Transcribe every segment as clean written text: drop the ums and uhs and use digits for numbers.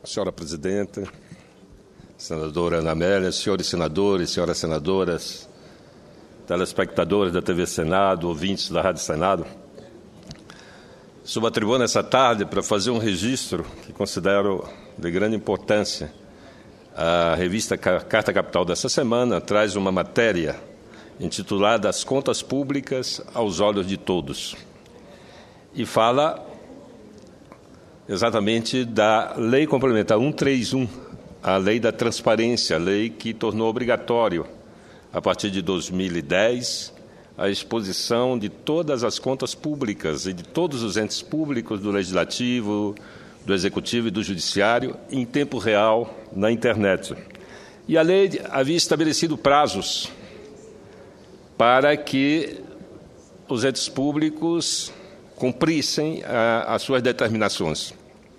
Senhora Presidente, senadora Ana Amélia, senhores senadores, senhoras senadoras, telespectadores da TV Senado, ouvintes da Rádio Senado, subo à tribuna essa tarde para fazer um registro que considero de grande importância. A revista Carta Capital dessa semana traz uma matéria intitulada As Contas Públicas aos Olhos de Todos e fala exatamente da Lei Complementar 131, a Lei da Transparência, a lei que tornou obrigatório, a partir de 2010, a exposição de todas as contas públicas e de todos os entes públicos do Legislativo, do Executivo e do Judiciário em tempo real na internet. E a lei havia estabelecido prazos para que os entes públicos cumprissem as suas determinações.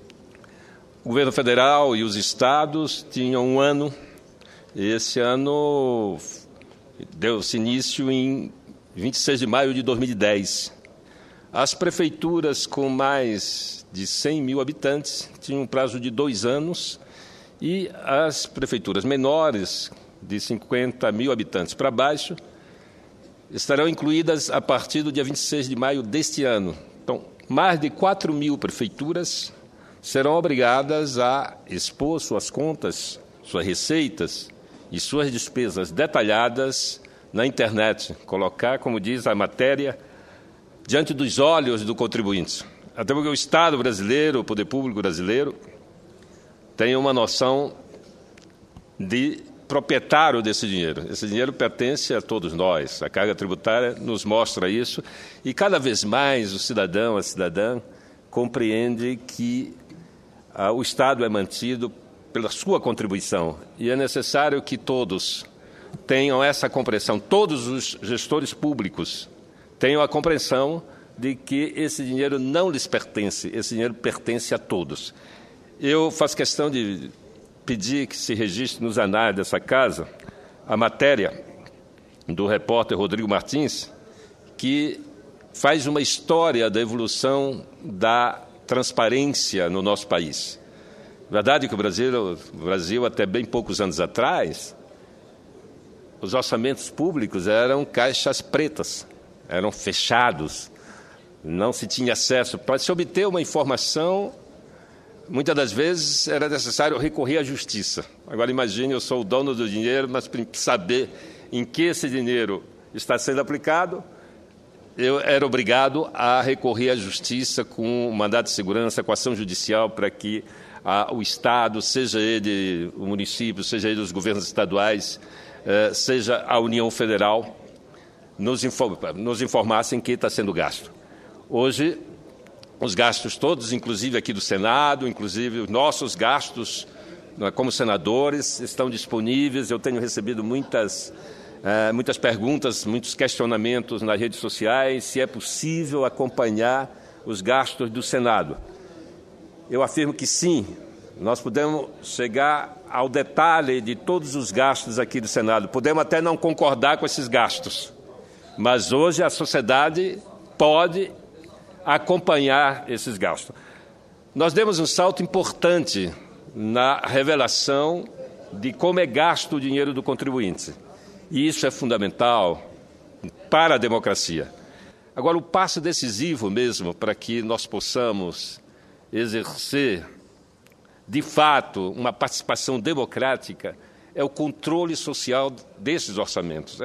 O governo federal e os estados tinham um ano, e esse ano deu-se início em 26 de maio de 2010. As prefeituras com mais de 100 mil habitantes tinham um prazo de 2 anos e as prefeituras menores, de 50 mil habitantes para baixo, estarão incluídas a partir do dia 26 de maio deste ano. Então, mais de 4 mil prefeituras serão obrigadas a expor suas contas, suas receitas e suas despesas detalhadas na internet, colocar, como diz a matéria, diante dos olhos do contribuinte. Até porque o Estado brasileiro, o poder público brasileiro, tem uma noção de proprietário desse dinheiro. Esse dinheiro pertence a todos nós. A carga tributária nos mostra isso e cada vez mais o cidadão, a cidadã, compreende que o Estado é mantido pela sua contribuição e é necessário que todos tenham essa compreensão, todos os gestores públicos tenham a compreensão de que esse dinheiro não lhes pertence, esse dinheiro pertence a todos. Eu faço questão de pedir que se registre nos anais dessa casa a matéria do repórter Rodrigo Martins, que faz uma história da evolução da transparência no nosso país. Verdade que o Brasil, até bem poucos anos atrás, os orçamentos públicos eram caixas pretas, eram fechados, não se tinha acesso. Para se obter uma informação, muitas das vezes era necessário recorrer à justiça. Agora imagine, eu sou o dono do dinheiro, mas para saber em que esse dinheiro está sendo aplicado, eu era obrigado a recorrer à justiça com um mandado de segurança, com ação judicial, para que o Estado, seja ele o município, seja ele os governos estaduais, seja a União Federal, nos informassem que está sendo gasto. Hoje, os gastos todos, inclusive aqui do Senado, inclusive os nossos gastos como senadores, estão disponíveis. Eu tenho recebido muitas perguntas, muitos questionamentos nas redes sociais, se é possível acompanhar os gastos do Senado. Eu afirmo que sim, nós podemos chegar ao detalhe de todos os gastos aqui do Senado. Podemos até não concordar com esses gastos, mas hoje a sociedade pode acompanhar esses gastos. Nós demos um salto importante na revelação de como é gasto o dinheiro do contribuinte. E isso é fundamental para a democracia. Agora, o passo decisivo mesmo para que nós possamos exercer, de fato, uma participação democrática é o controle social desses orçamentos. É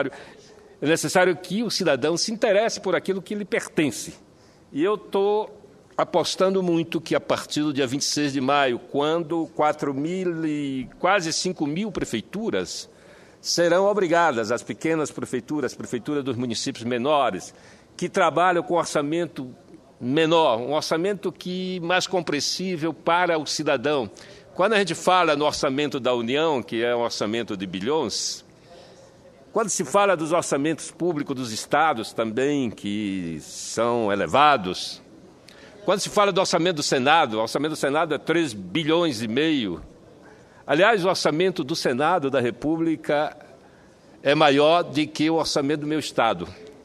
necessário que o cidadão se interesse por aquilo que lhe pertence. E eu estou apostando muito que, a partir do dia 26 de maio, quando 4 mil e quase 5 mil prefeituras serão obrigadas, as pequenas prefeituras, prefeituras dos municípios menores, que trabalham com orçamento menor, um orçamento mais compreensível para o cidadão. Quando a gente fala no orçamento da União, que é um orçamento de bilhões, quando se fala dos orçamentos públicos dos estados também, que são elevados, quando se fala do orçamento do Senado, o orçamento do Senado é 3 bilhões e meio. Aliás, o orçamento do Senado da República é maior do que o orçamento do meu estado,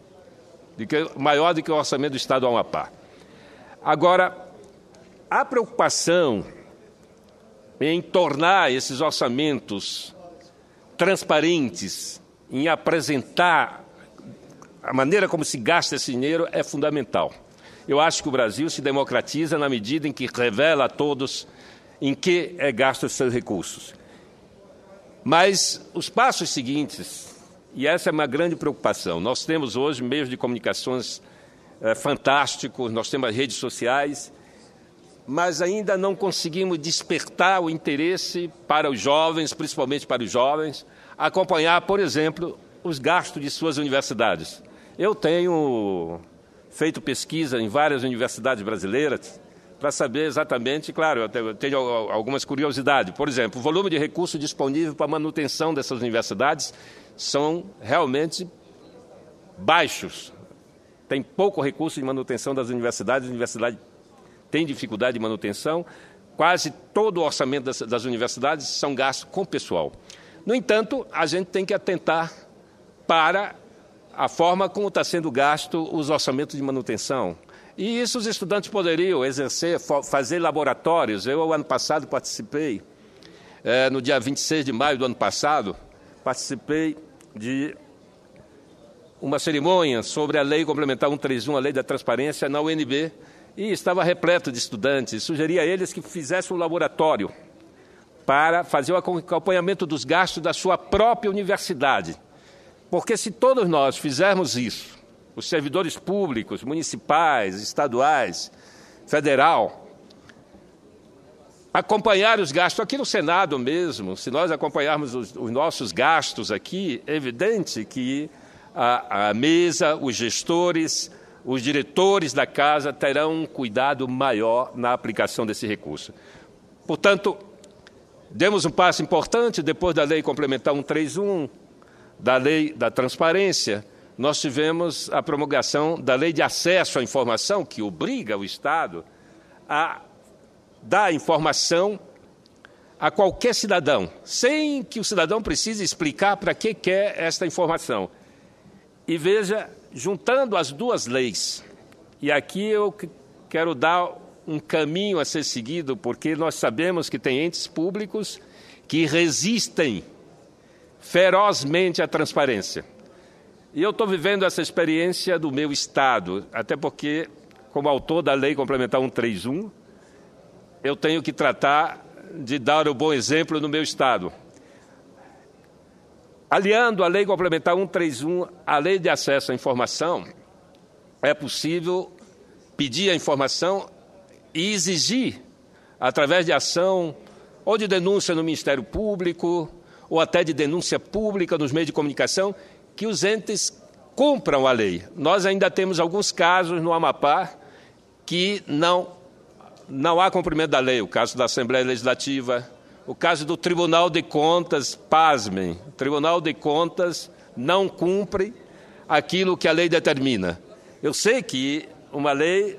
maior do que o orçamento do estado do Amapá. Agora, a preocupação em tornar esses orçamentos transparentes, em apresentar a maneira como se gasta esse dinheiro é fundamental. Eu acho que o Brasil se democratiza na medida em que revela a todos em que é gasto os seus recursos. Mas os passos seguintes, e essa é uma grande preocupação, nós temos hoje meios de comunicações fantásticos, nós temos as redes sociais, mas ainda não conseguimos despertar o interesse para os jovens, principalmente para os jovens, acompanhar, por exemplo, os gastos de suas universidades. Eu tenho feito pesquisa em várias universidades brasileiras para saber exatamente, claro, eu tenho algumas curiosidades. Por exemplo, o volume de recursos disponível para a manutenção dessas universidades são realmente baixos. Tem pouco recurso de manutenção das universidades, a universidade tem dificuldade de manutenção, quase todo o orçamento das universidades são gastos com pessoal. No entanto, a gente tem que atentar para a forma como está sendo gasto os orçamentos de manutenção. E isso os estudantes poderiam exercer, fazer laboratórios. Eu, ano passado, participei, no dia 26 de maio do ano passado, participei de uma cerimônia sobre a Lei Complementar 131, a Lei da Transparência, na UNB, e estava repleto de estudantes. Sugeri a eles que fizessem um laboratório para fazer o acompanhamento dos gastos da sua própria universidade. Porque se todos nós fizermos isso, os servidores públicos, municipais, estaduais, federal, acompanhar os gastos, aqui no Senado mesmo, se nós acompanharmos os nossos gastos aqui, é evidente que a mesa, os gestores, os diretores da casa terão um cuidado maior na aplicação desse recurso. Portanto, demos um passo importante depois da Lei Complementar 131, da Lei da Transparência. Nós tivemos a promulgação da Lei de Acesso à Informação, que obriga o Estado a dar informação a qualquer cidadão, sem que o cidadão precise explicar para que quer esta informação. E veja, juntando as duas leis, e aqui eu quero dar um caminho a ser seguido, porque nós sabemos que tem entes públicos que resistem ferozmente à transparência. E eu estou vivendo essa experiência do meu Estado, até porque, como autor da Lei Complementar 131, eu tenho que tratar de dar o bom exemplo no meu Estado. Aliando a Lei Complementar 131 à Lei de Acesso à Informação, é possível pedir a informação e exigir, através de ação ou de denúncia no Ministério Público, ou até de denúncia pública nos meios de comunicação, que os entes cumpram a lei. Nós ainda temos alguns casos no Amapá que não há cumprimento da lei. O caso da Assembleia Legislativa, o caso do Tribunal de Contas, pasmem, o Tribunal de Contas não cumpre aquilo que a lei determina. Eu sei que uma lei,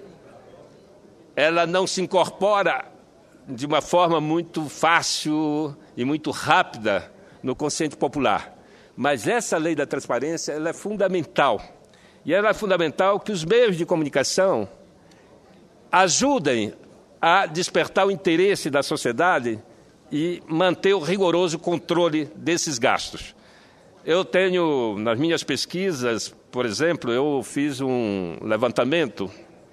ela não se incorpora de uma forma muito fácil e muito rápida no consciente popular. Mas essa lei da transparência, ela é fundamental. E ela é fundamental que os meios de comunicação ajudem a despertar o interesse da sociedade e manter o rigoroso controle desses gastos. Eu tenho, nas minhas pesquisas, por exemplo, eu fiz um levantamento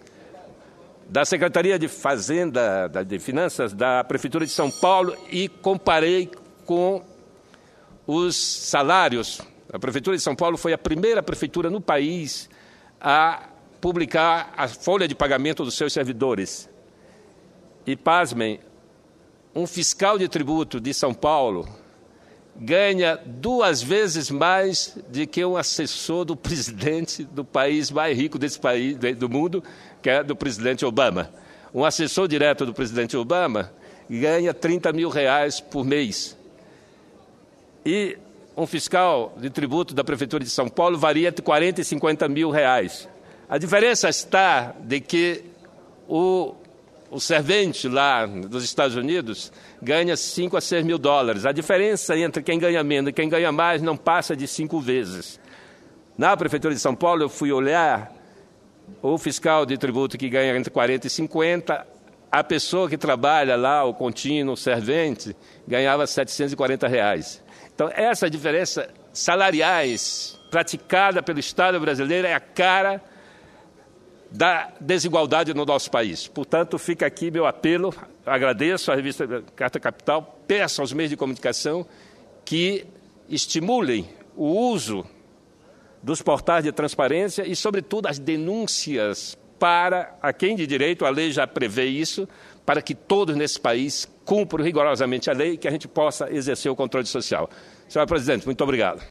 da Secretaria de Fazenda, de Finanças, da Prefeitura de São Paulo e comparei com os salários. A Prefeitura de São Paulo foi a primeira prefeitura no país a publicar a folha de pagamento dos seus servidores. E, pasmem, um fiscal de tributo de São Paulo ganha 2 vezes mais do que um assessor do presidente do país mais rico desse país, do mundo, que é do presidente Obama. Um assessor direto do presidente Obama ganha R$30 mil por mês. E um fiscal de tributo da Prefeitura de São Paulo varia entre 40 e 50 mil reais. A diferença está de que o servente lá dos Estados Unidos ganha 5 a 6 mil dólares. A diferença entre quem ganha menos e quem ganha mais não passa de 5 vezes. Na Prefeitura de São Paulo, eu fui olhar o fiscal de tributo que ganha entre 40 e 50, a pessoa que trabalha lá, o contínuo, o servente, ganhava R$ 740. Então, essa diferença salariais praticada pelo Estado brasileiro é a cara da desigualdade no nosso país. Portanto, fica aqui meu apelo, agradeço à revista Carta Capital, peço aos meios de comunicação que estimulem o uso dos portais de transparência e, sobretudo, as denúncias para a quem de direito, a lei já prevê isso, para que todos nesse país cumpram rigorosamente a lei e que a gente possa exercer o controle social. Senhora Presidente, muito obrigado.